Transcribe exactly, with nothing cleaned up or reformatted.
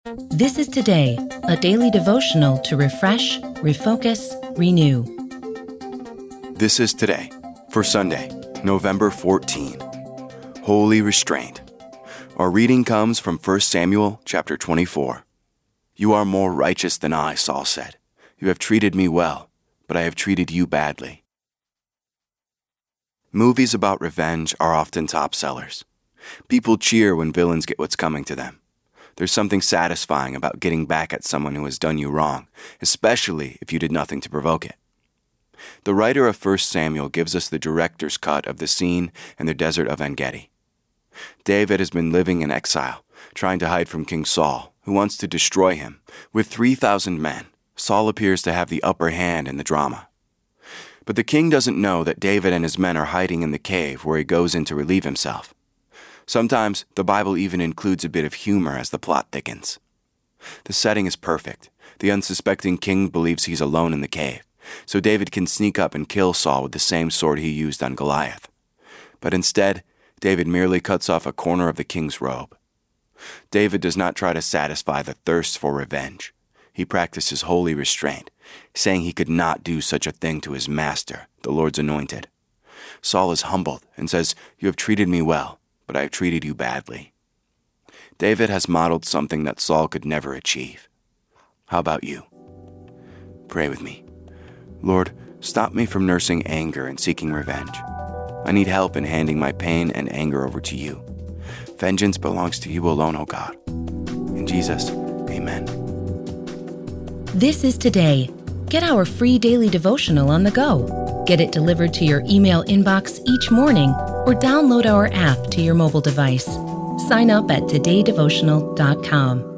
This is Today, a daily devotional to refresh, refocus, renew. This is Today for Sunday, November fourteenth. Holy Restraint. Our reading comes from First Samuel chapter twenty-four. You are more righteous than I, Saul said. You have treated me well, but I have treated you badly. Movies about revenge are often top sellers. People cheer when villains get what's coming to them. There's something satisfying about getting back at someone who has done you wrong, especially if you did nothing to provoke it. The writer of First Samuel gives us the director's cut of the scene in the desert of En-Gedi. David has been living in exile, trying to hide from King Saul, who wants to destroy him. With three thousand men, Saul appears to have the upper hand in the drama. But the king doesn't know that David and his men are hiding in the cave where he goes in to relieve himself. Sometimes the Bible even includes a bit of humor as the plot thickens. The setting is perfect. The unsuspecting king believes he's alone in the cave, so David can sneak up and kill Saul with the same sword he used on Goliath. But instead, David merely cuts off a corner of the king's robe. David does not try to satisfy the thirst for revenge. He practices holy restraint, saying he could not do such a thing to his master, the Lord's anointed. Saul is humbled and says, "You have treated me well, but I have treated you badly." David has modeled something that Saul could never achieve. How about you? Pray with me. Lord, stop me from nursing anger and seeking revenge. I need help in handing my pain and anger over to you. Vengeance belongs to you alone, O God. In Jesus, amen. This is Today. Get our free daily devotional on the go. Get it delivered to your email inbox each morning or download our app to your mobile device. Sign up at today devotional dot com.